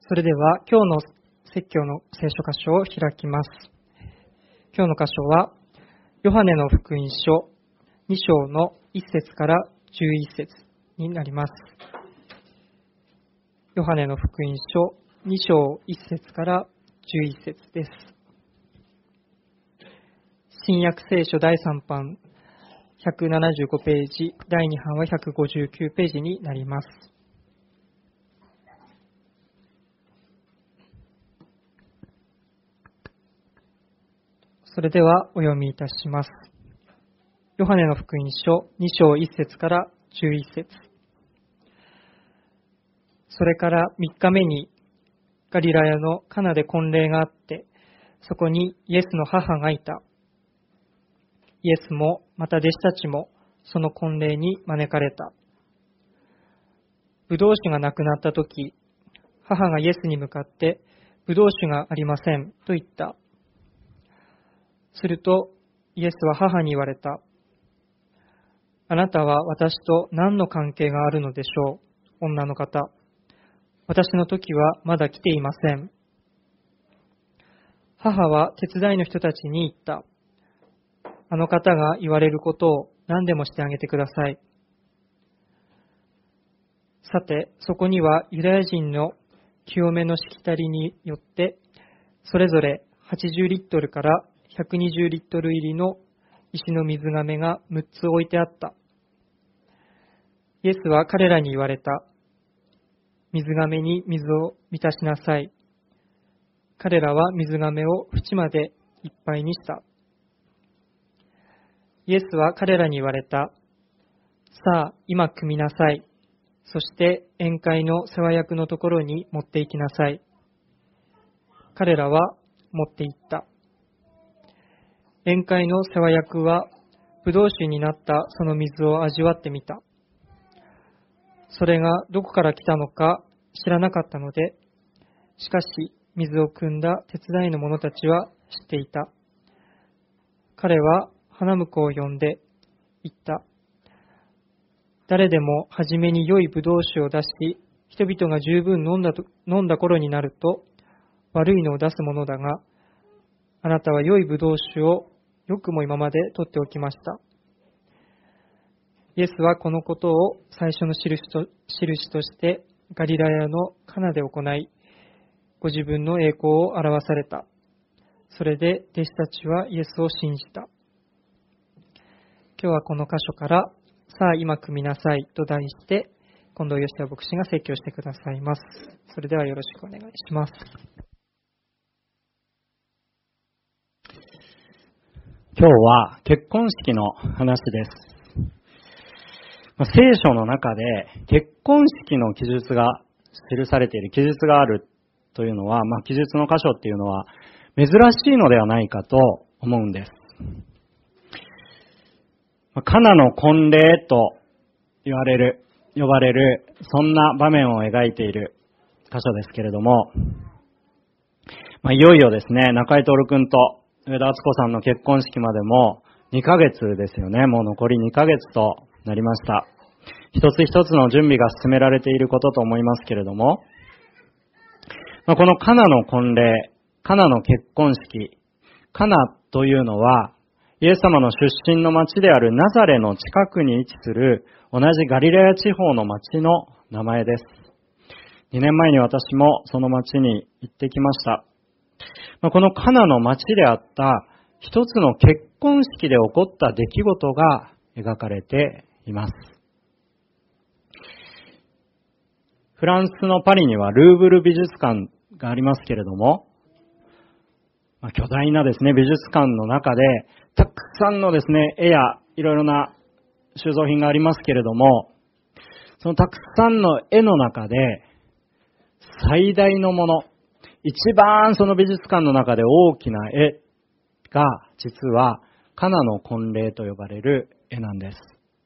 それでは今日の説教の聖書箇所を開きます。今日の箇所はヨハネの福音書2章の1節から11節になります。ヨハネの福音書2章1節から11節です。新約聖書第3版175ページ、第2版は159ページになります。それではお読みいたします。ヨハネの福音書2章1節から11節。それから3日目にガリラヤのカナで婚礼があって、そこにイエスの母がいた。イエスもまた弟子たちもその婚礼に招かれた。ブドウ酒がなくなったとき、母がイエスに向かって、ブドウ酒がありませんと言った。するとイエスは母に言われた。あなたは私と何の関係があるのでしょう、女の方。私の時はまだ来ていません。母は手伝いの人たちに言った。あの方が言われることを何でもしてあげてください。さて、そこにはユダヤ人の清めのしきたりによって、それぞれ80リットルから120リットル入りの石の水がめが6つ置いてあった。イエスは彼らに言われた。水がめに水を満たしなさい。彼らは水がめを縁までいっぱいにした。イエスは彼らに言われた。さあ、今汲みなさい。そして宴会の世話役のところに持って行きなさい。彼らは持って行った。宴会の世話役はブドウ酒になったその水を味わってみた。それがどこから来たのか知らなかったので、しかし水を汲んだ手伝いの者たちは知っていた。彼は花婿を呼んで言った。誰でも初めに良いブドウ酒を出し、人々が十分飲んだ頃になると悪いのを出すものだが、あなたは良いブドウ酒をよくも今まで取っておきました。イエスはこのことを最初の印としてガリラヤのカナで行い、ご自分の栄光を表された。それで弟子たちはイエスを信じた。今日はこの箇所から、さあ今汲みなさいと題して、近藤義也牧師が説教してくださいます。それではよろしくお願いします。 今日は結婚式の話です。聖書の中で結婚式の記述が記されている記述があるというのは、記述の箇所っていうのは珍しいのではないかと思うんです。カナの婚礼と呼ばれるそんな場面を描いている箇所ですけれども、いよいよですね、中井徹君と上田敦子さんの結婚式までも2ヶ月ですよね。もう残り2ヶ月となりました。一つ一つの準備が進められていることと思いますけれども、このカナの婚礼、カナの結婚式、カナというのはイエス様の出身の町であるナザレの近くに位置する同じガリラヤ地方の町の名前です。2年前に私もその町に行ってきました。このカナの町であった一つの結婚式で起こった出来事が描かれています。フランスのパリにはルーブル美術館がありますけれども、巨大なですね、美術館の中でたくさんのですね、絵やいろいろな収蔵品がありますけれども、そのたくさんの絵の中で最大のもの、一番その美術館の中で大きな絵が実はカナの婚礼と呼ばれる絵なんです。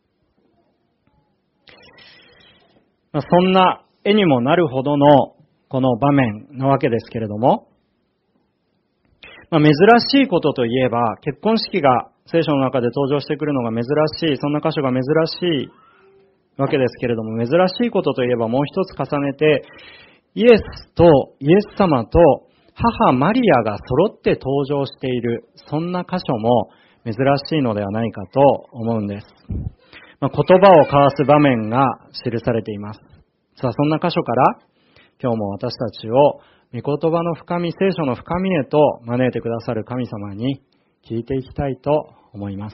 そんな絵にもなるほどのこの場面なわけですけれども、珍しいことといえば結婚式が聖書の中で登場してくるのが珍しい、そんな箇所が珍しいわけですけれども、珍しいことといえばもう一つ重ねてイエス様と母マリアが揃って登場している、そんな箇所も珍しいのではないかと思うんです。言葉を交わす場面が記されています。さあ、そんな箇所から今日も私たちを御言葉の深み、聖書の深みへと招いてくださる神様に聞いていきたいと思います。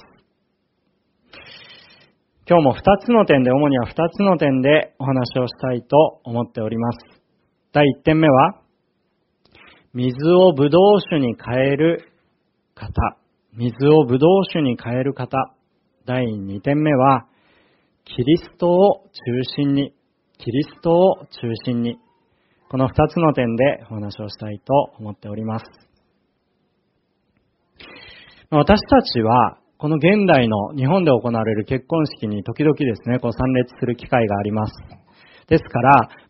今日も主には2つの点でお話をしたいと思っております。第1点目は、水をブドウ酒に変える方。水をブドウ酒に変える方。第2点目は、キリストを中心に。この2つの点でお話をしたいと思っております。私たちは、この現代の日本で行われる結婚式に時々ですね、参列する機会があります。ですから、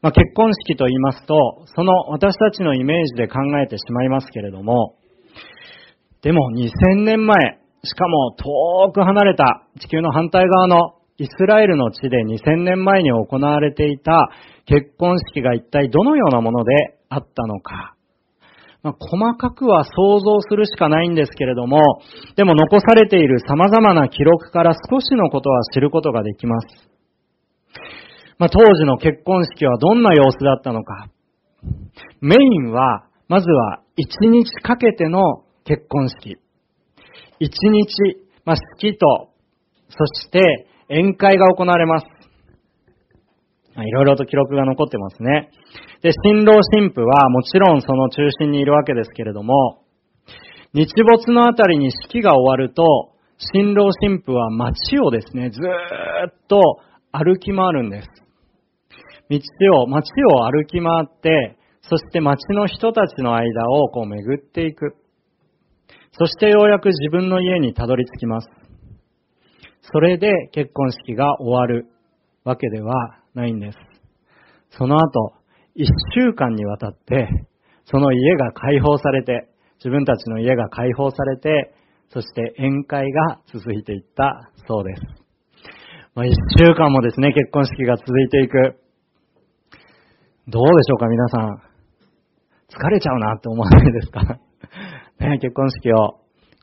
結婚式と言いますと、その私たちのイメージで考えてしまいますけれども、でも2000年前、しかも遠く離れた地球の反対側のイスラエルの地で2000年前に行われていた結婚式が一体どのようなものであったのか。細かくは想像するしかないんですけれども、でも残されている様々な記録から少しのことは知ることができます。当時の結婚式はどんな様子だったのか。メインは、まずは1日かけての結婚式。1日、式と、そして宴会が行われます。いろいろと記録が残ってますね。で、新郎新婦はもちろんその中心にいるわけですけれども、日没のあたりに式が終わると、新郎新婦は街をですね、ずーっと歩き回るんです。街を歩き回って、そして街の人たちの間を巡っていく。そしてようやく自分の家にたどり着きます。それで結婚式が終わるわけではないんです。その後、1週間にわたって、その家が開放されて、自分たちの家が開放されて、そして宴会が続いていったそうです。1週間もですね、結婚式が続いていく。どうでしょうか、皆さん。疲れちゃうなって思わないですかね、結婚式を、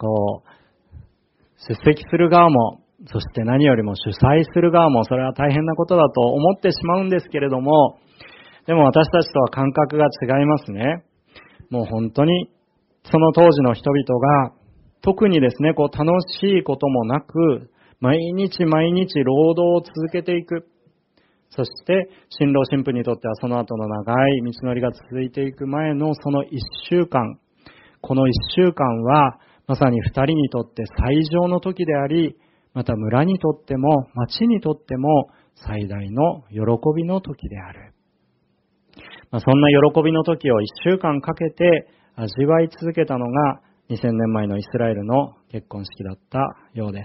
出席する側も、そして何よりも主催する側も、それは大変なことだと思ってしまうんですけれども、でも私たちとは感覚が違いますね。もう本当に、その当時の人々が、特にですね、楽しいこともなく、毎日毎日労働を続けていく。そして、新郎新婦にとってはその後の長い道のりが続いていく前のその1週間。この1週間は、まさに2人にとって最上の時であり、また村にとっても、町にとっても最大の喜びの時である。そんな喜びの時を1週間かけて味わい続けたのが2000年前のイスラエルの結婚式だったようです。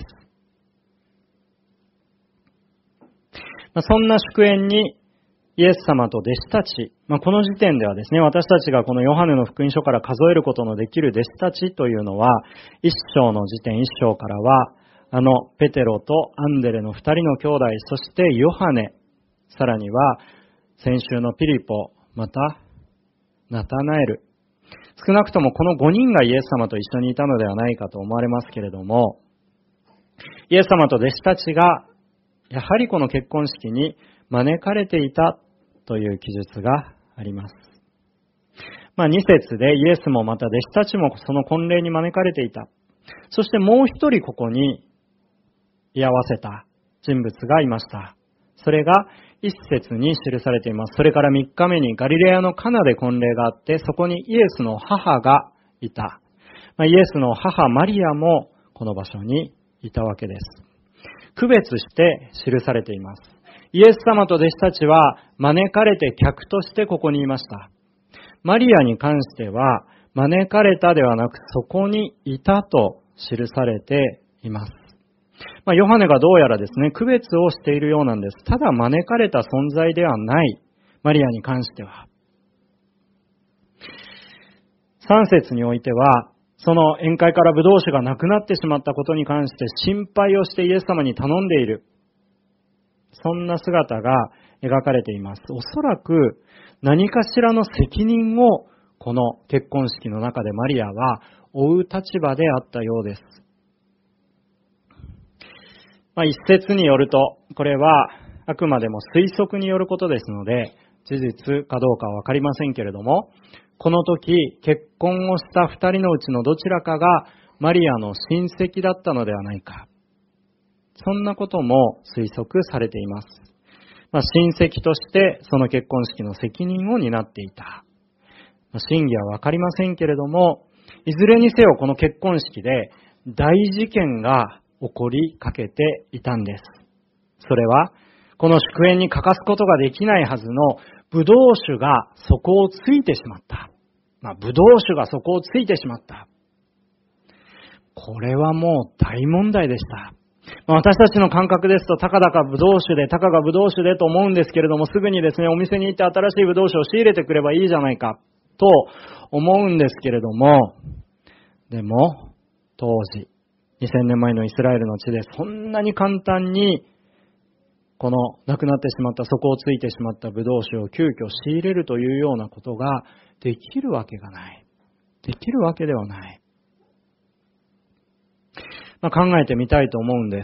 そんな祝宴にイエス様と弟子たち、この時点ではですね、私たちがこのヨハネの福音書から数えることのできる弟子たちというのは、一章の時点、一章からは、ペテロとアンデレの二人の兄弟、そしてヨハネ、さらには先週のピリポ、またナタナエル。少なくともこの5人がイエス様と一緒にいたのではないかと思われますけれども、イエス様と弟子たちがやはりこの結婚式に招かれていたという記述があります。2節でイエスもまた弟子たちもその婚礼に招かれていた。そしてもう一人ここに居合わせた人物がいました。それが一節に記されています。それから3日目にガリレアのカナで婚礼があって、そこにイエスの母がいた。イエスの母マリアもこの場所にいたわけです。区別して記されています。イエス様と弟子たちは招かれて客としてここにいました。マリアに関しては招かれたではなくそこにいたと記されています。ヨハネがどうやらですね、区別をしているようなんです。ただ招かれた存在ではないマリアに関しては。3節においては、その宴会からブドウ酒がなくなってしまったことに関して心配をしてイエス様に頼んでいる。そんな姿が描かれています。おそらく、 何かしらの責任をこの結婚式の中でマリアは負う立場であったようです。一説によると、これはあくまでも推測によることですので、事実かどうかはわかりませんけれども、この時結婚をした二人のうちのどちらかがマリアの親戚だったのではないか。そんなことも推測されています。親戚としてその結婚式の責任を担っていた。真偽はわかりませんけれども、いずれにせよこの結婚式で大事件が起こりかけていたんです。それは、この祝宴に欠かすことができないはずのブドウ酒が底をついてしまった。ブドウ酒が底をついてしまった。これはもう大問題でした。私たちの感覚ですと、たかだかブドウ酒で、たかがブドウ酒でと思うんですけれども、すぐにですね、お店に行って新しいブドウ酒を仕入れてくればいいじゃないか、と思うんですけれども、でも、当時、2000年前のイスラエルの地でそんなに簡単に、この亡くなってしまった、底をついてしまったブドウ酒を急遽仕入れるというようなことができるわけがない。できるわけではない。考えてみたいと思うんです。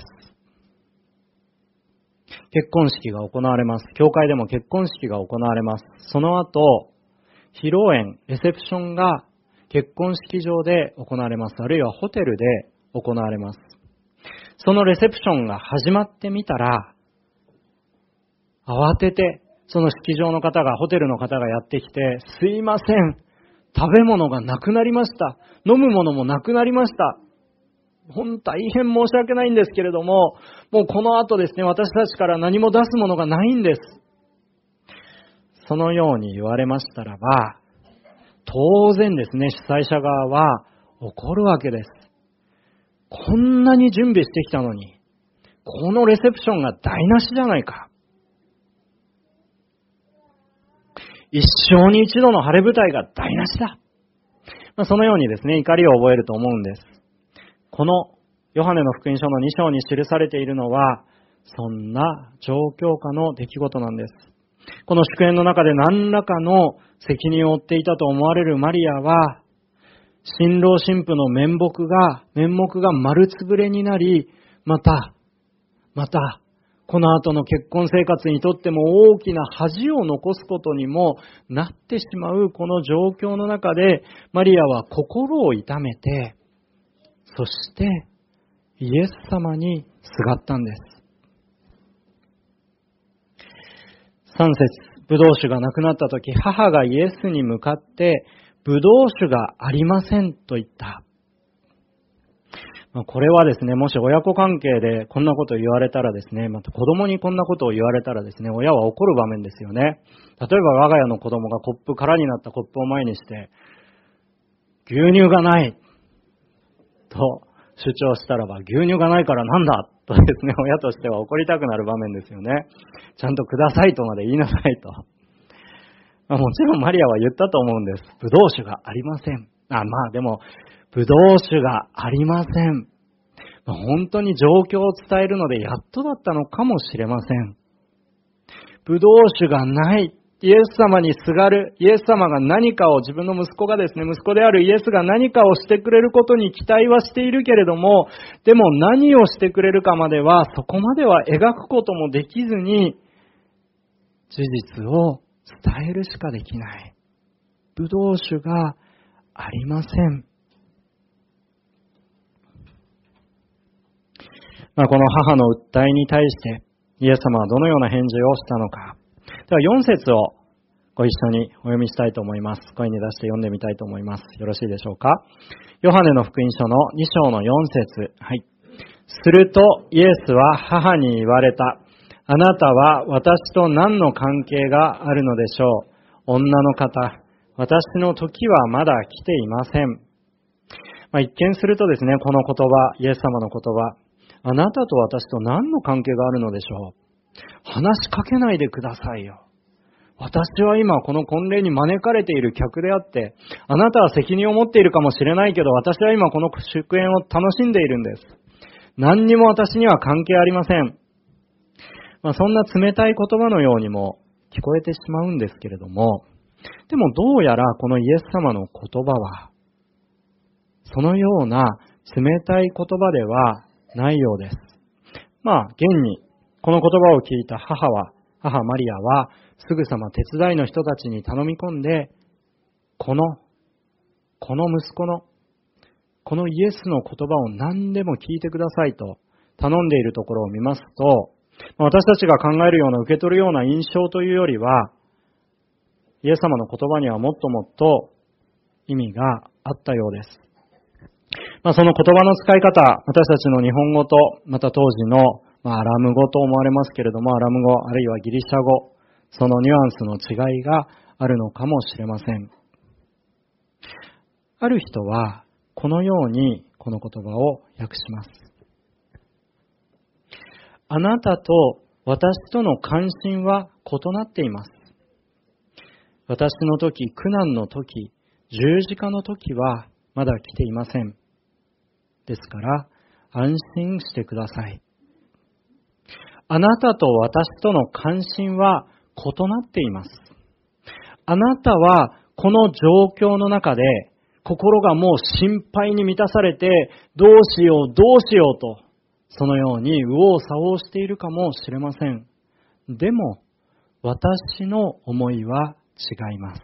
結婚式が行われます。教会でも結婚式が行われます。その後、披露宴、レセプションが結婚式場で行われます。あるいはホテルで行われます。そのレセプションが始まってみたら、慌ててその式場の方が、ホテルの方がやってきて、すいません、食べ物がなくなりました。飲むものもなくなりました。大変申し訳ないんですけれども、もうこの後ですね、私たちから何も出すものがないんです。そのように言われましたらば、当然ですね、主催者側は怒るわけです。こんなに準備してきたのに、このレセプションが台無しじゃないか。一生に一度の晴れ舞台が台無しだ。そのようにですね、怒りを覚えると思うんです。このヨハネの福音書の2章に記されているのは、そんな状況下の出来事なんです。この祝宴の中で何らかの責任を負っていたと思われるマリアは、新郎新婦の面目が丸つぶれになり、また、この後の結婚生活にとっても大きな恥を残すことにもなってしまうこの状況の中で、マリアは心を痛めて、そしてイエス様にすがったんです。3節、ブドウ酒がなくなったとき、母がイエスに向かって、ブドウ酒がありませんと言った。これはですね、もし親子関係でこんなことを言われたらですね、また子供にこんなことを言われたらですね、親は怒る場面ですよね。例えば我が家の子供が空になったコップを前にして、牛乳がないと主張したらば、牛乳がないからなんだとですね、親としては怒りたくなる場面ですよね。ちゃんとくださいとまで言いなさいと。もちろんマリアは言ったと思うんです。ブドウ酒がありません。でも、ブドウ酒がありません。本当に状況を伝えるのでやっとだったのかもしれません。ブドウ酒がない。イエス様にすがる。イエス様が何かを、自分の息子がですね、息子であるイエスが何かをしてくれることに期待はしているけれども、でも何をしてくれるかまでは、そこまでは描くこともできずに、事実を伝えるしかできない。ブドウ酒がありません。この母の訴えに対して、イエス様はどのような返事をしたのか。では4節をご一緒にお読みしたいと思います。声に出して読んでみたいと思います。よろしいでしょうか。ヨハネの福音書の2章の4節。はい。するとイエスは母に言われた。あなたは私と何の関係があるのでしょう。女の方、私の時はまだ来ていません。一見するとですね、この言葉、イエス様の言葉、あなたと私と何の関係があるのでしょう。話しかけないでくださいよ。私は今この婚礼に招かれている客であって、あなたは責任を持っているかもしれないけど、私は今この祝宴を楽しんでいるんです。何にも私には関係ありません。そんな冷たい言葉のようにも聞こえてしまうんですけれども、でもどうやらこのイエス様の言葉は、そのような冷たい言葉ではないようです。現に、この言葉を聞いた母マリアは、すぐさま手伝いの人たちに頼み込んで、この息子の、このイエスの言葉を何でも聞いてくださいと頼んでいるところを見ますと、私たちが考えるような、受け取るような印象というよりは、イエス様の言葉にはもっともっと意味があったようです。その言葉の使い方、私たちの日本語と、また当時のアラム語と思われますけれども、アラム語あるいはギリシャ語、そのニュアンスの違いがあるのかもしれません。ある人はこのようにこの言葉を訳します。あなたと私との関心は異なっています。私の時、苦難の時、十字架の時はまだ来ていません。ですから安心してください。あなたと私との関心は異なっています。あなたはこの状況の中で心がもう心配に満たされて、どうしようと、そのように右往左往しているかもしれません。でも私の思いは違います。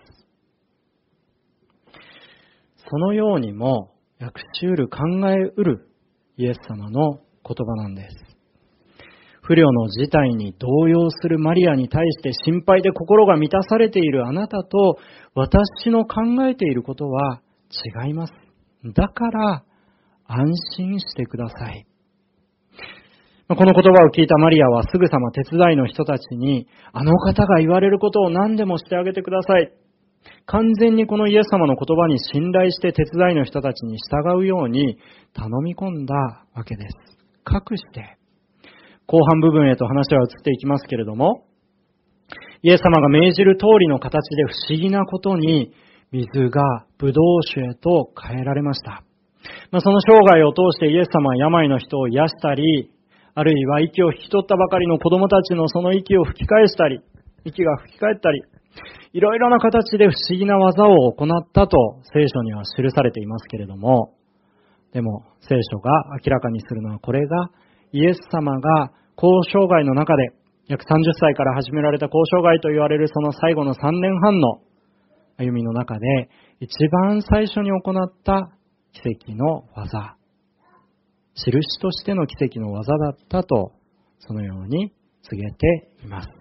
そのようにも訳しうる、考えうるイエス様の言葉なんです。不慮の事態に動揺するマリアに対して心配で心が満たされているあなたと私の考えていることは違います。だから安心してください。この言葉を聞いたマリアはすぐさま手伝いの人たちに、あの方が言われることを何でもしてあげてください。完全にこのイエス様の言葉に信頼して手伝いの人たちに従うように頼み込んだわけです。かくして後半部分へと話は移っていきますけれども、イエス様が命じる通りの形で不思議なことに水がブドウ酒へと変えられました。その生涯を通してイエス様は病の人を癒したり、あるいは息を引き取ったばかりの子供たちのその息を吹き返したり、息が吹き返ったり、いろいろな形で不思議な技を行ったと聖書には記されていますけれども、でも聖書が明らかにするのはこれがイエス様が交渉外の中で約30歳から始められた交渉外と言われるその最後の3年半の歩みの中で一番最初に行った奇跡の技、印としての奇跡の技だったとそのように告げています。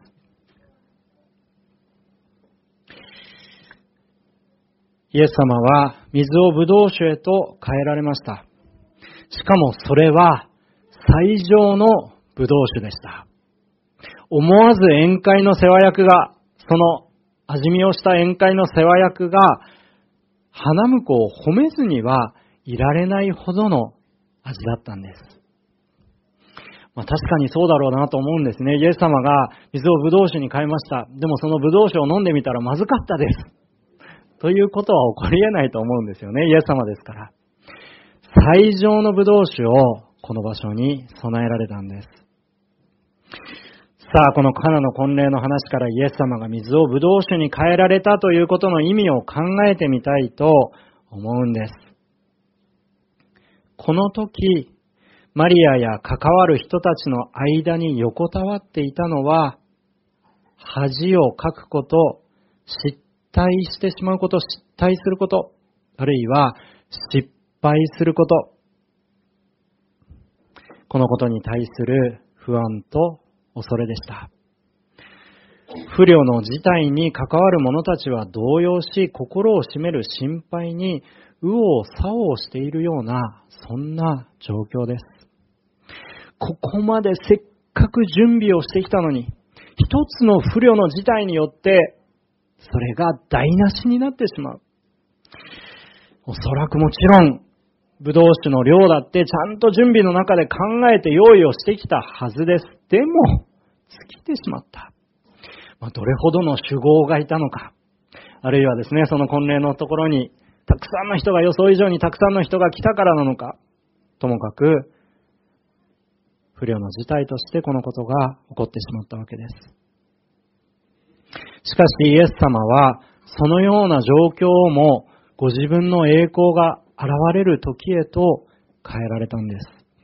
イエス様は水をブドウ酒へと変えられました。しかもそれは最上のブドウ酒でした。思わず宴会の世話役が、その味見をした宴会の世話役が花婿を褒めずにはいられないほどの味だったんです。確かにそうだろうなと思うんですね。イエス様が水をブドウ酒に変えました。でもそのブドウ酒を飲んでみたらまずかったです。ということは起こり得ないと思うんですよね。イエス様ですから。最上のブドウ酒をこの場所に備えられたんです。さあ、このカナの婚礼の話からイエス様が水をブドウ酒に変えられたということの意味を考えてみたいと思うんです。この時、マリアや関わる人たちの間に横たわっていたのは、恥をかくこと、失態してしまうこと、失態すること、あるいは失敗すること、このことに対する不安と恐れでした。不慮の事態に関わる者たちは動揺し、心を占める心配に右往左往しているような、そんな状況です。ここまでせっかく準備をしてきたのに、一つの不慮の事態によって、それが台無しになってしまう。おそらくもちろん、ブドウ酒の量だってちゃんと準備の中で考えて用意をしてきたはずです。でも、尽きてしまった。どれほどの酒豪がいたのか。あるいはですね、その婚礼のところに、たくさんの人が予想以上にたくさんの人が来たからなのか。ともかく、不慮の事態としてこのことが起こってしまったわけです。 しかしイエス様はそのような状況をもご自分の栄光が現れる時へと変えられたんです。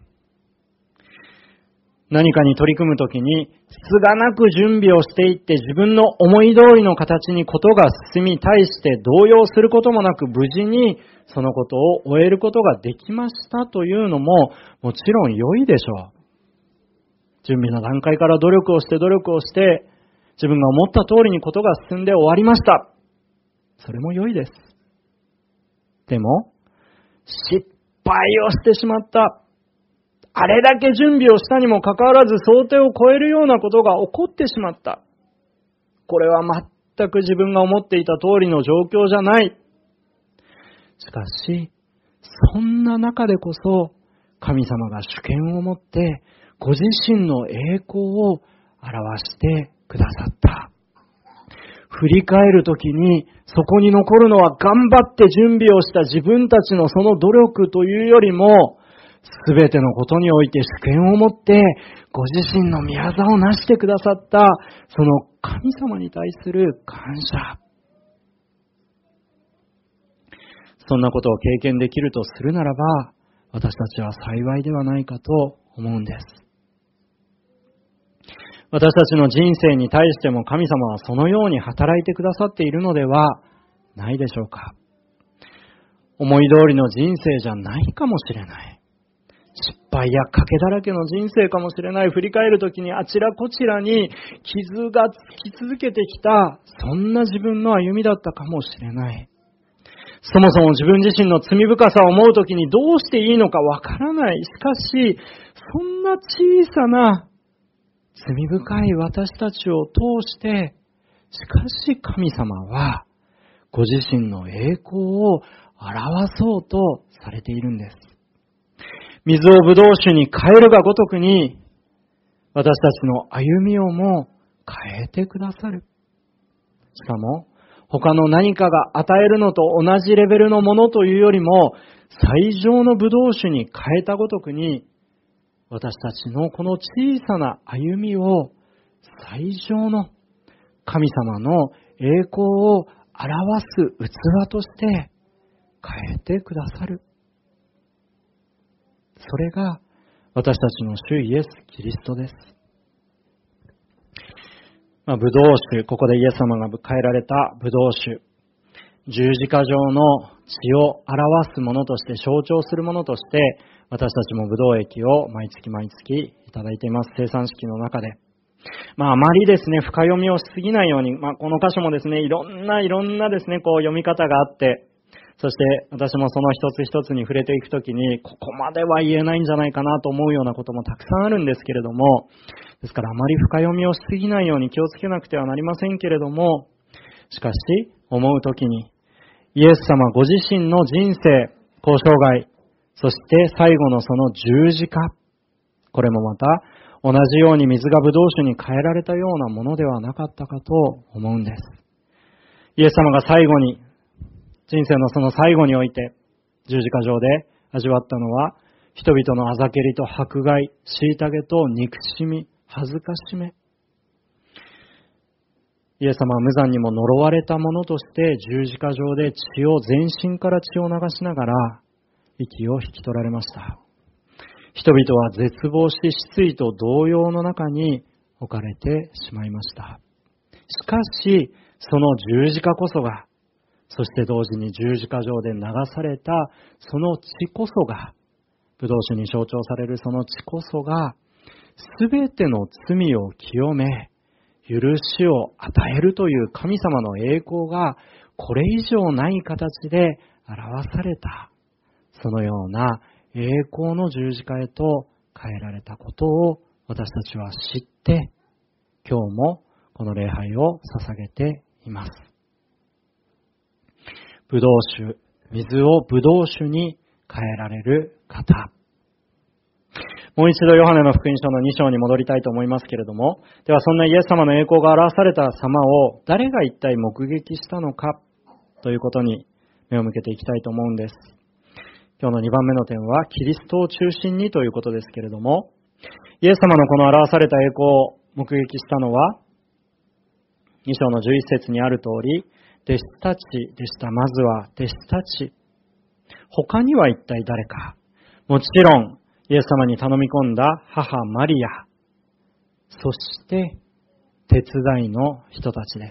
何かに取り組むときに、すがなく準備をしていって自分の思い通りの形にことが進み、対して動揺することもなく無事にそのことを終えることができましたというのももちろん良いでしょう。準備の段階から努力をして自分が思った通りにことが進んで終わりました。それも良いです。でも、失敗をしてしまった。あれだけ準備をしたにもかかわらず想定を超えるようなことが起こってしまった。これは全く自分が思っていた通りの状況じゃない。しかし、そんな中でこそ神様が主権を持ってご自身の栄光を表してくださった。振り返るときにそこに残るのは頑張って準備をした自分たちのその努力というよりも、すべてのことにおいて主権を持ってご自身の御業をなしてくださったその神様に対する感謝。そんなことを経験できるとするならば、私たちは幸いではないかと思うんです。私たちの人生に対しても神様はそのように働いてくださっているのではないでしょうか。思い通りの人生じゃないかもしれない。失敗や賭けだらけの人生かもしれない。振り返るときにあちらこちらに傷がつき続けてきた、そんな自分の歩みだったかもしれない。そもそも自分自身の罪深さを思うときにどうしていいのかわからない。しかし、そんな小さな罪深い私たちを通して、しかし神様はご自身の栄光を表そうとされているんです。水をブドウ酒に変えるがごとくに、私たちの歩みをも変えてくださる。しかも、他の何かが与えるのと同じレベルのものというよりも、最上のブドウ酒に変えたごとくに、私たちのこの小さな歩みを最上の神様の栄光を表す器として変えてくださる。それが私たちの主イエス・キリストです。ブドウ酒、ここでイエス様が変えられたブドウ酒、十字架上の血を表すものとして、象徴するものとして、私たちもブドウ液を毎月いただいています。生産式の中で。あまりですね、深読みをしすぎないように、この箇所もですね、いろんなですね、読み方があって、そして私もその一つ一つに触れていくときに、ここまでは言えないんじゃないかなと思うようなこともたくさんあるんですけれども、ですからあまり深読みをしすぎないように気をつけなくてはなりませんけれども、しかし思うときに、イエス様ご自身の人生、交渉外、そして最後のその十字架、これもまた同じように水がブドウ酒に変えられたようなものではなかったかと思うんです。イエス様が最後に、人生のその最後において十字架上で味わったのは、人々のあざけりと迫害、虐げと憎しみ、恥ずかしめ。イエス様は無残にも呪われたものとして十字架上で全身から血を流しながら息を引き取られました。人々は絶望し失意と動揺の中に置かれてしまいました。しかしその十字架こそが、そして同時に十字架上で流されたその血こそが、ブドウ酒に象徴されるその血こそが、すべての罪を清め、許しを与えるという神様の栄光がこれ以上ない形で表された、そのような栄光の十字架へと変えられたことを私たちは知って、今日もこの礼拝を捧げています。ブドウ酒、水をブドウ酒に変えられる方。もう一度ヨハネの福音書の2章に戻りたいと思いますけれども、ではそんなイエス様の栄光が表された様を誰が一体目撃したのかということに目を向けていきたいと思うんです。今日の2番目の点はキリストを中心にということですけれども、イエス様のこの表された栄光を目撃したのは 2章の11節にある通り、弟子たちでした。まずは弟子たち。他には一体誰か。もちろん、イエス様に頼み込んだ母マリア、そして手伝いの人たちです。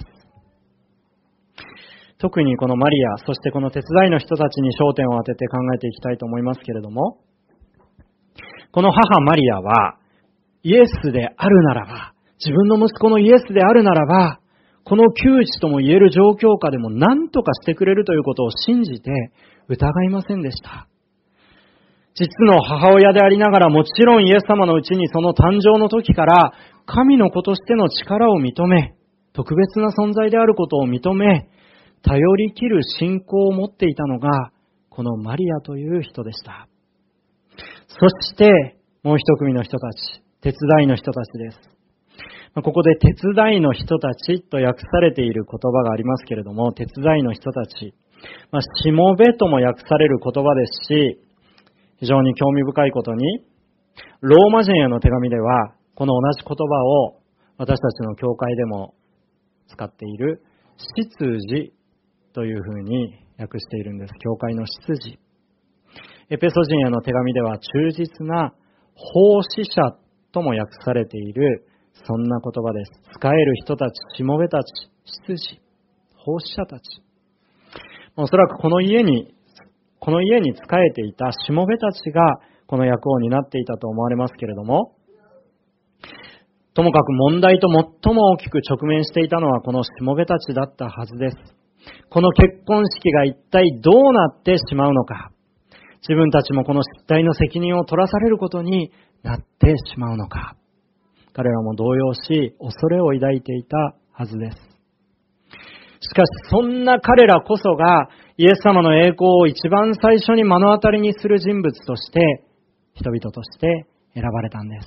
特にこのマリア、そしてこの手伝いの人たちに焦点を当てて考えていきたいと思いますけれども、この母マリアはイエスであるならば、自分の息子のイエスであるならば、この窮地とも言える状況下でも何とかしてくれるということを信じて疑いませんでした。実の母親でありながら、もちろんイエス様のうちにその誕生の時から神の子としての力を認め、特別な存在であることを認め、頼り切る信仰を持っていたのがこのマリアという人でした。そしてもう一組の人たち、手伝いの人たちです。ここで手伝いの人たちと訳されている言葉がありますけれども、手伝いの人たち、しもべとも訳される言葉ですし、非常に興味深いことに、ローマ人への手紙ではこの同じ言葉を私たちの教会でも使っている執事というふうに訳しているんです。教会の執事。エペソ人への手紙では忠実な奉仕者とも訳されている、そんな言葉です。仕える人たち、しもべたち、執事、奉仕者たち。おそらくこの家に仕えていたしもべたちがこの役を担っていたと思われますけれども、ともかく問題と最も大きく直面していたのはこのしもべたちだったはずです。この結婚式が一体どうなってしまうのか、自分たちもこの失態の責任を取らされることになってしまうのか、彼らも動揺し恐れを抱いていたはずです。しかしそんな彼らこそがイエス様の栄光を一番最初に目の当たりにする人物として、人々として選ばれたんです。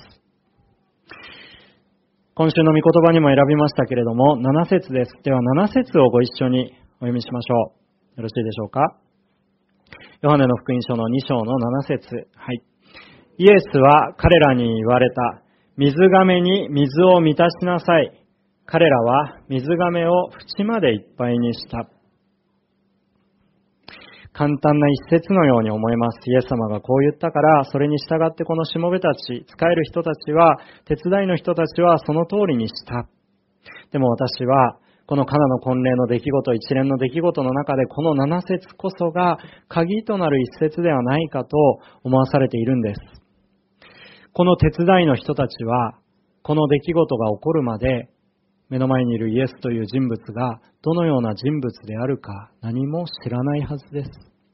今週の御言葉にも選びましたけれども、7節です。では7節をご一緒にお読みしましょう。よろしいでしょうか。ヨハネの福音書の2章の7節。はい。イエスは彼らに言われた。水甕に水を満たしなさい。彼らは水甕を縁までいっぱいにした。簡単な一節のように思えます。イエス様がこう言ったから、それに従ってこのしもべたち、仕える人たちは、手伝いの人たちはその通りにした。でも私は、このカナの婚礼の出来事、一連の出来事の中で、この7節こそが鍵となる一節ではないかと思わされているんです。この手伝いの人たちは、この出来事が起こるまで、目の前にいるイエスという人物がどのような人物であるか何も知らないはずです。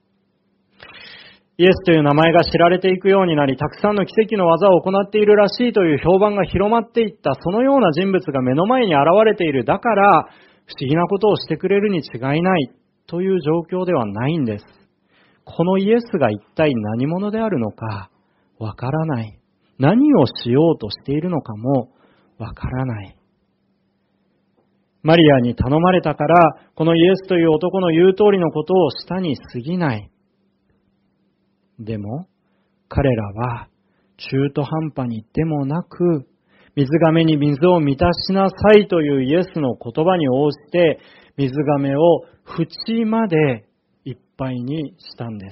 イエスという名前が知られていくようになり、たくさんの奇跡の技を行っているらしいという評判が広まっていった、そのような人物が目の前に現れている。だから不思議なことをしてくれるに違いないという状況ではないんです。このイエスが一体何者であるのかわからない。何をしようとしているのかもわからない。マリアに頼まれたから、このイエスという男の言う通りのことをしたに過ぎない。でも、彼らは中途半端にでもなく、水甕に水を満たしなさいというイエスの言葉に応じて、水甕を縁までいっぱいにしたんです。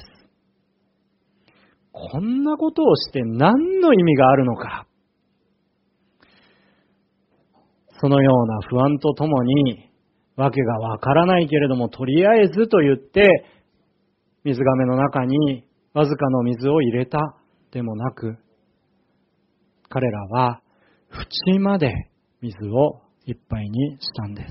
こんなことをして何の意味があるのか。そのような不安とともに、わけがわからないけれども、とりあえずと言って、水甕の中にわずかの水を入れたでもなく、彼らは縁まで水をいっぱいにしたんです。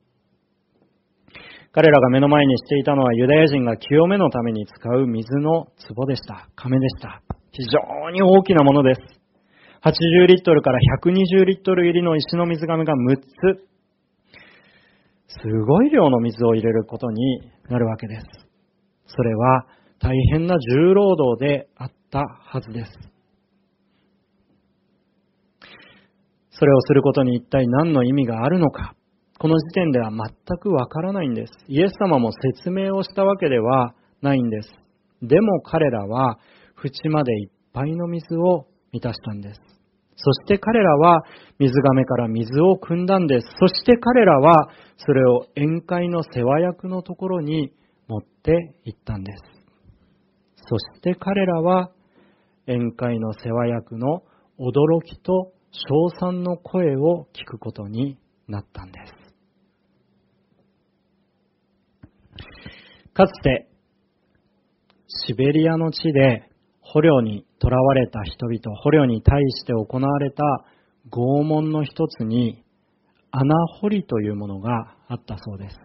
彼らが目の前にしていたのは、ユダヤ人が清めのために使う水の壺でした。甕でした。非常に大きなものです。80リットルから120リットル入りの石の水甕が6つ。すごい量の水を入れることになるわけです。それは大変な重労働であったはずです。それをすることに一体何の意味があるのか、この時点では全くわからないんです。イエス様も説明をしたわけではないんです。でも彼らは縁までいっぱいの水を満たしたんです。 そして彼らは水亀から水を汲んだんです。そして彼らはそれを宴会の世話役のところに持って行ったんです。そして彼らは宴会の世話役の驚きと称賛の声を聞くことになったんです。かつてシベリアの地で捕虜に囚われた人々、捕虜に対して行われた拷問の一つに穴掘りというものがあったそうです。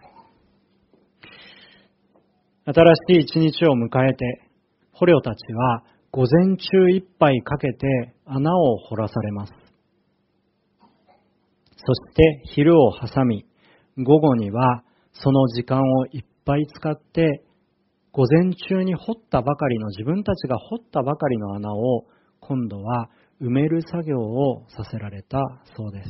新しい一日を迎えて捕虜たちは午前中いっぱいかけて穴を掘らされます。そして昼を挟み、午後にはその時間をいっぱい使って午前中に掘ったばかりの、自分たちが掘ったばかりの穴を今度は埋める作業をさせられたそうです。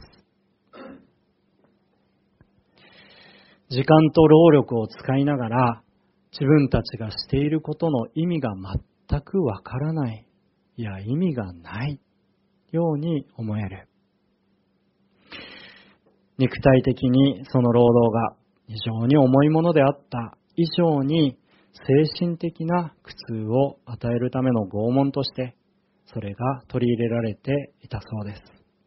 時間と労力を使いながら自分たちがしていることの意味が全くわからない、いや意味がないように思える。肉体的にその労働が非常に重いものであった以上に精神的な苦痛を与えるための拷問としてそれが取り入れられていたそうです。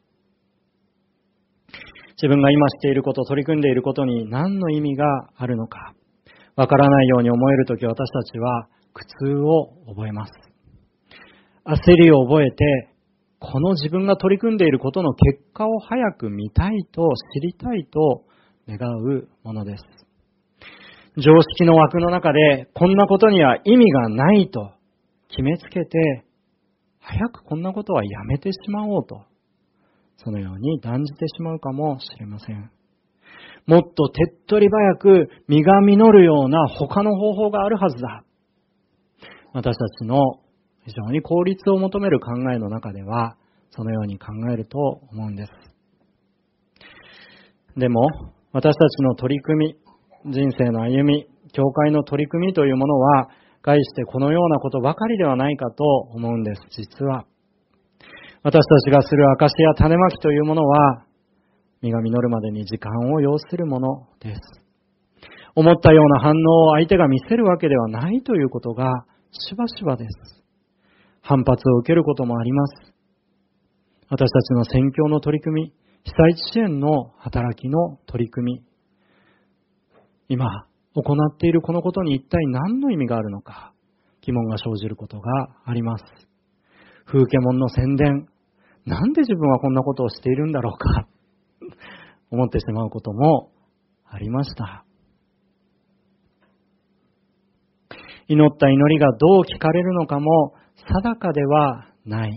自分が今していること、取り組んでいることに何の意味があるのかわからないように思えるとき、私たちは苦痛を覚えます。焦りを覚えて、この自分が取り組んでいることの結果を早く見たいと、知りたいと願うものです。常識の枠の中でこんなことには意味がないと決めつけて、早くこんなことはやめてしまおうと、そのように断じてしまうかもしれません。もっと手っ取り早く実が実るような他の方法があるはずだ。私たちの非常に効率を求める考えの中では、そのように考えると思うんです。でも、私たちの取り組み、人生の歩み、教会の取り組みというものは、概してこのようなことばかりではないかと思うんです。実は、私たちがする証や種まきというものは、実が実るまでに時間を要するものです。思ったような反応を相手が見せるわけではないということがしばしばです。反発を受けることもあります。私たちの宣教の取り組み、被災地支援の働きの取り組み、今行っているこのことに一体何の意味があるのか、疑問が生じることがあります。風景門の宣伝、なんで自分はこんなことをしているんだろうか思ってしまうこともありました。祈った祈りがどう聞かれるのかも定かではない。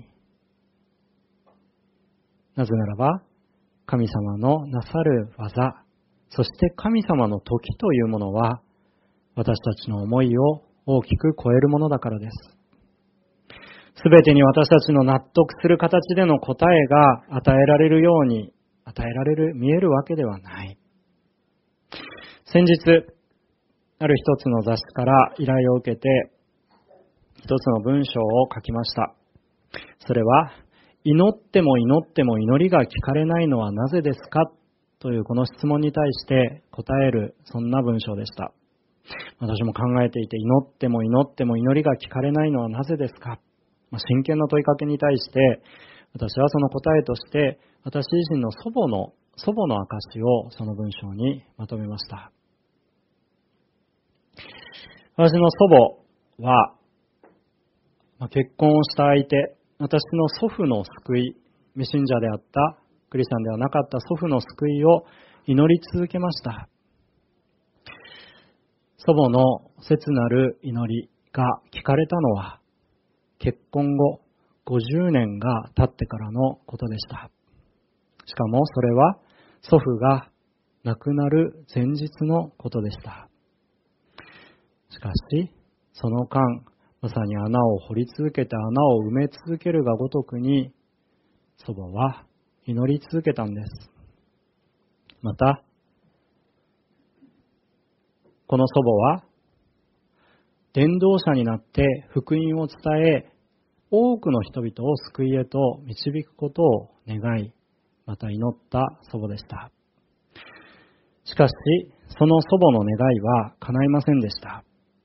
なぜならば、神様のなさる技、そして神様の時というものは、私たちの思いを大きく超えるものだからです。すべてに私たちの納得する形での答えが与えられるように、見えるわけではない。先日、ある一つの雑誌から依頼を受けて、一つの文章を書きました。それは、祈っても祈っても祈りが聞かれないのはなぜですかというこの質問に対して答える、そんな文章でした。私も考えていて、祈っても祈っても祈りが聞かれないのはなぜですか。真剣な問いかけに対して、私はその答えとして、私自身の祖母の証をその文章にまとめました。私の祖母は、結婚をした相手、私の祖父の救い、未信者であったクリスチャンではなかった祖父の救いを祈り続けました。祖母の切なる祈りが聞かれたのは、結婚後50年が経ってからのことでした。しかもそれは祖父が亡くなる前日のことでした。しかし、その間、まさに穴を掘り続けて穴を埋め続けるがごとくに、祖母は祈り続けたんです。また、この祖母は、伝道者になって福音を伝え、 多くの人々を救いへと導くことを願い、また祈った祖母でした。しかし、その祖母の願いは叶いませんでした。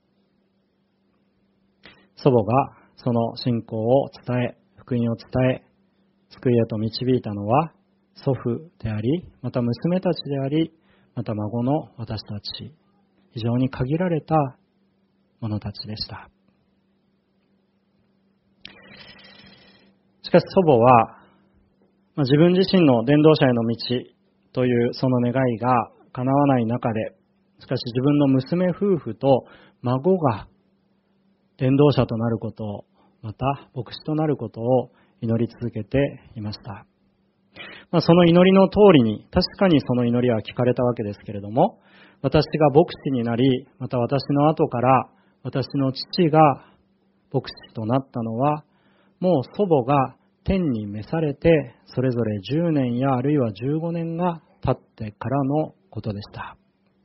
祖母がその信仰を伝え、福音を伝え、救いへと導いたのは、祖父であり、また娘たちであり、また孫の私たち、非常に限られた者たちでした。しかし祖母は、自分自身の伝道者への道というその願いが叶わない中で、しかし自分の娘夫婦と孫が伝道者となることを、また牧師となることを祈り続けていました。その祈りの通りに、確かにその祈りは聞かれたわけですけれども、私が牧師になり、また私の後から私の父が牧師となったのは、もう祖母が天に召されて、それぞれ10年やあるいは15年が経ってからのことでした。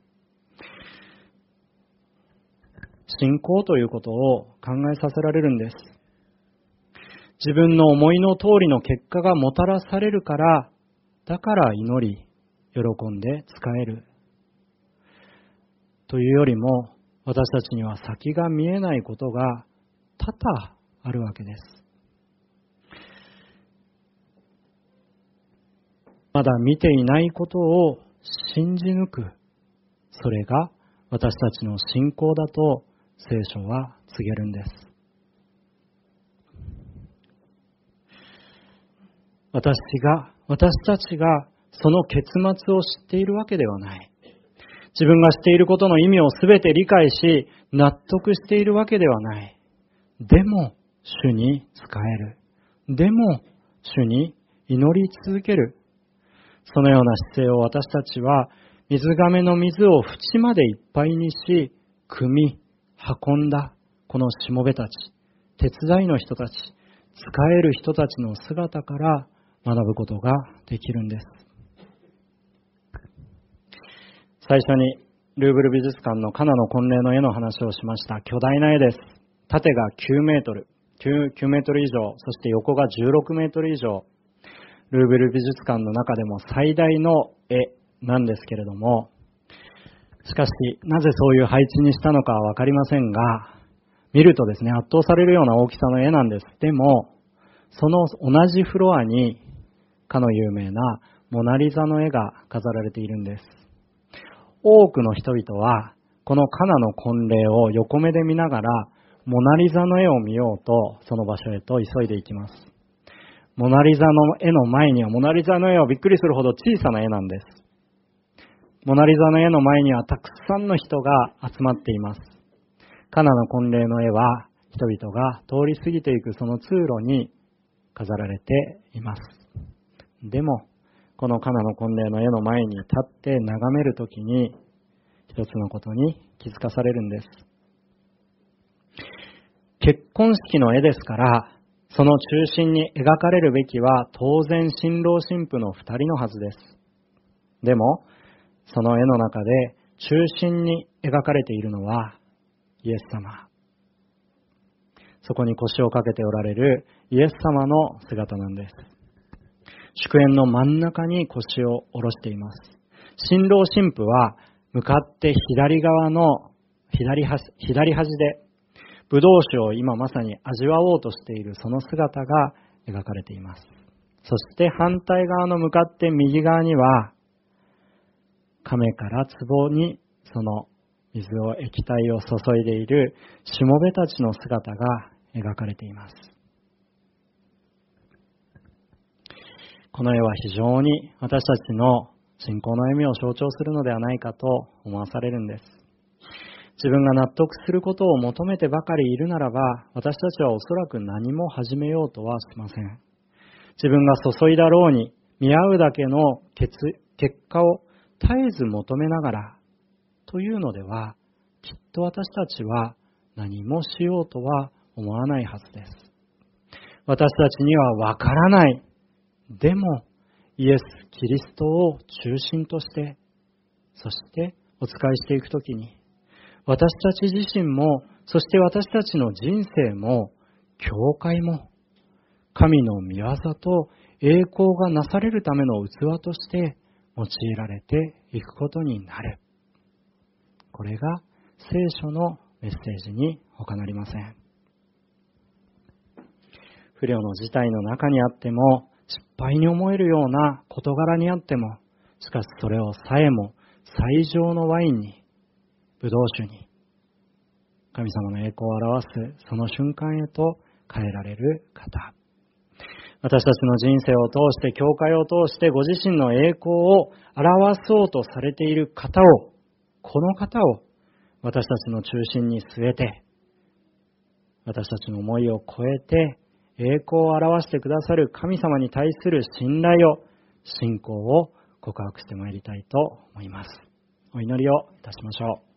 信仰ということを考えさせられるんです。自分の思いの通りの結果がもたらされるから、だから祈り、喜んで使える。というよりも、私たちには先が見えないことが多々あるわけです。まだ見ていないことを信じ抜く。それが私たちの信仰だと聖書は告げるんです。私たちがその結末を知っているわけではない。自分がしていることの意味をすべて理解し、納得しているわけではない。でも、主に仕える。でも、主に祈り続ける。そのような姿勢を私たちは、水甕の水を縁までいっぱいにし、汲み、運んだ、このしもべたち、手伝いの人たち、仕える人たちの姿から学ぶことができるんです。最初にルーブル美術館のカナの婚礼の絵の話をしました。巨大な絵です。縦が9メートル以上、そして横が16メートル以上。ルーブル美術館の中でも最大の絵なんですけれども、しかしなぜそういう配置にしたのかはわかりませんが、見るとですね、圧倒されるような大きさの絵なんです。でも、その同じフロアにかの有名なモナリザの絵が飾られているんです。多くの人々はこのカナの婚礼を横目で見ながらモナリザの絵を見ようとその場所へと急いでいきます。モナリザの絵の前には、モナリザの絵はびっくりするほど小さな絵なんです。モナリザの絵の前にはたくさんの人が集まっています。カナの婚礼の絵は人々が通り過ぎていくその通路に飾られています。でもこのカナの婚礼の絵の前に立って眺めるときに一つのことに気づかされるんです。結婚式の絵ですから、その中心に描かれるべきは当然新郎新婦の2人のはずです。でもその絵の中で中心に描かれているのはイエス様。そこに腰をかけておられるイエス様の姿なんです。祝宴の真ん中に腰を下ろしています。新郎新婦は向かって左側の左端でブドウ酒を今まさに味わおうとしているその姿が描かれています。そして反対側の向かって右側には亀から壺にその液体を注いでいるしもべたちの姿が描かれています。この絵は非常に私たちの信仰の歩みを象徴するのではないかと思わされるんです。自分が納得することを求めてばかりいるならば、私たちはおそらく何も始めようとはしません。自分が注いだろうに見合うだけの結果を絶えず求めながらというのでは、きっと私たちは何もしようとは思わないはずです。私たちにはわからない。でも、イエス・キリストを中心として、そしてお仕えしていくときに、私たち自身も、そして私たちの人生も、教会も、 神の御業と栄光がなされるための器として用いられていくことになる。これが聖書のメッセージに他なりません。不慮の事態の中にあっても、失敗に思えるような事柄にあっても、しかしそれをさえも最上のワインに、ブドウ酒に、神様の栄光を表すその瞬間へと変えられる方。私たちの人生を通して、教会を通してご自身の栄光を表そうとされている方を、この方を私たちの中心に据えて、私たちの思いを超えて栄光を表してくださる神様に対する信頼を、信仰を告白してまいりたいと思います。お祈りをいたしましょう。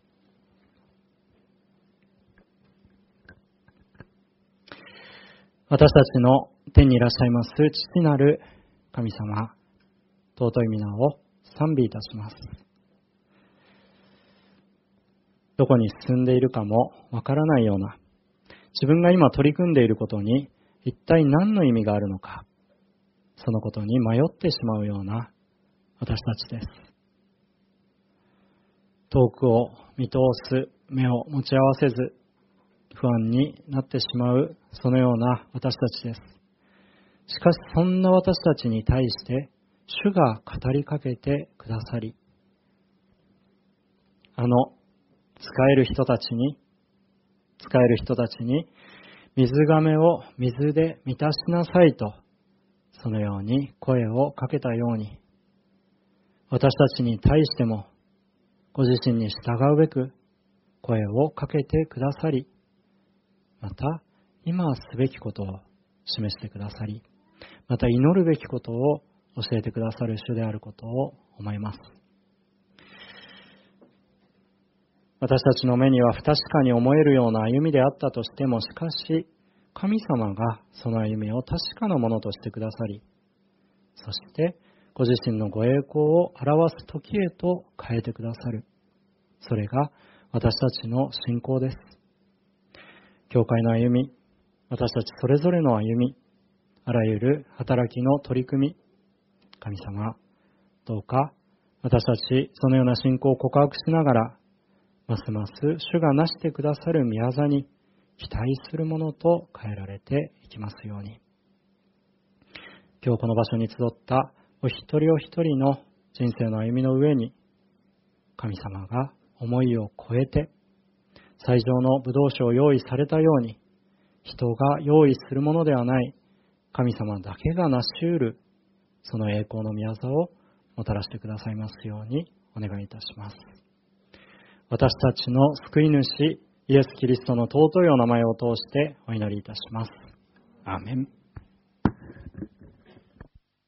私たちの天にいらっしゃいます父なる神様、尊い皆を賛美いたします。どこに進んでいるかもわからないような、自分が今取り組んでいることに一体何の意味があるのか、そのことに迷ってしまうような私たちです。遠くを見通す目を持ち合わせず、不安になってしまうそのような私たちです。しかしそんな私たちに対して主が語りかけてくださり、使える人たちに水亀を水で満たしなさいと、そのように声をかけたように、私たちに対してもご自身に従うべく声をかけてくださり、また今すべきことを示してくださり、また祈るべきことを教えてくださる主であることを思います。私たちの目には不確かに思えるような歩みであったとしても、しかし神様がその歩みを確かなものとしてくださり、そしてご自身のご栄光を表す時へと変えてくださる。それが私たちの信仰です。教会の歩み、私たちそれぞれの歩み、あらゆる働きの取り組み、神様、どうか私たちそのような信仰を告白しながら、ますます主がなしてくださる御業に期待するものと変えられていきますように。今日この場所に集ったお一人お一人の人生の歩みの上に、神様が思いを超えて最上のブドウ酒を用意されたように、人が用意するものではない神様だけが成し得るその栄光の御業をもたらしてくださいますようにお願いいたします。私たちの救い主イエス・キリストの尊いお名前を通してお祈りいたします。アーメン。